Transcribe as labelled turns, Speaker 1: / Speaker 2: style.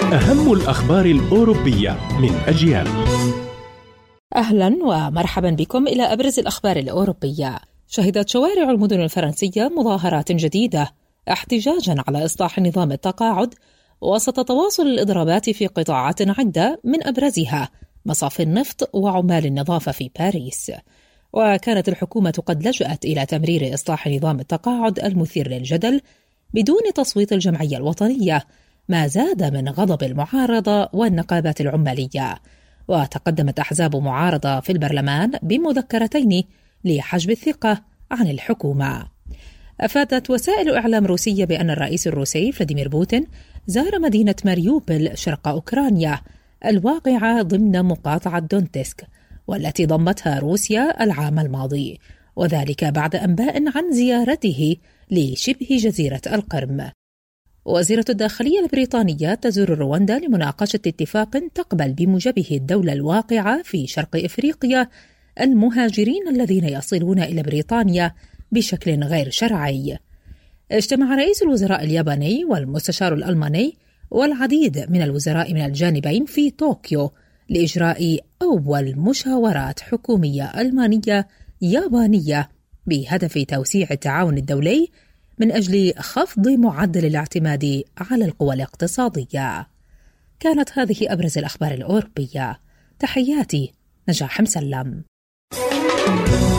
Speaker 1: أهم الأخبار الأوروبية من أجيال.
Speaker 2: أهلا ومرحبا بكم إلى أبرز الأخبار الأوروبية. شهدت شوارع المدن الفرنسية مظاهرات جديدة احتجاجا على إصلاح نظام التقاعد وسط تواصل الإضرابات في قطاعات عدة، من أبرزها مصافي النفط وعمال النظافة في باريس. وكانت الحكومة قد لجأت إلى تمرير إصلاح نظام التقاعد المثير للجدل بدون تصويت الجمعية الوطنية، ما زاد من غضب المعارضة والنقابات العمالية. وتقدمت أحزاب معارضة في البرلمان بمذكرتين لحجب الثقة عن الحكومة. أفادت وسائل إعلام روسية بأن الرئيس الروسي فلاديمير بوتين زار مدينة ماريوبل شرق أوكرانيا الواقعة ضمن مقاطعة دونتسك، والتي ضمتها روسيا العام الماضي، وذلك بعد أنباء عن زيارته لشبه جزيرة القرم. وزيرة الداخلية البريطانية تزور رواندا لمناقشة اتفاق تقبل بموجبه الدولة الواقعة في شرق إفريقيا المهاجرين الذين يصلون إلى بريطانيا بشكل غير شرعي. اجتمع رئيس الوزراء الياباني والمستشار الألماني والعديد من الوزراء من الجانبين في طوكيو لإجراء أول مشاورات حكومية ألمانية يابانية بهدف توسيع التعاون الدولي من أجل خفض معدل الاعتماد على القوى الاقتصادية. كانت هذه أبرز الأخبار الأوروبية. تحياتي نجاح مسلم.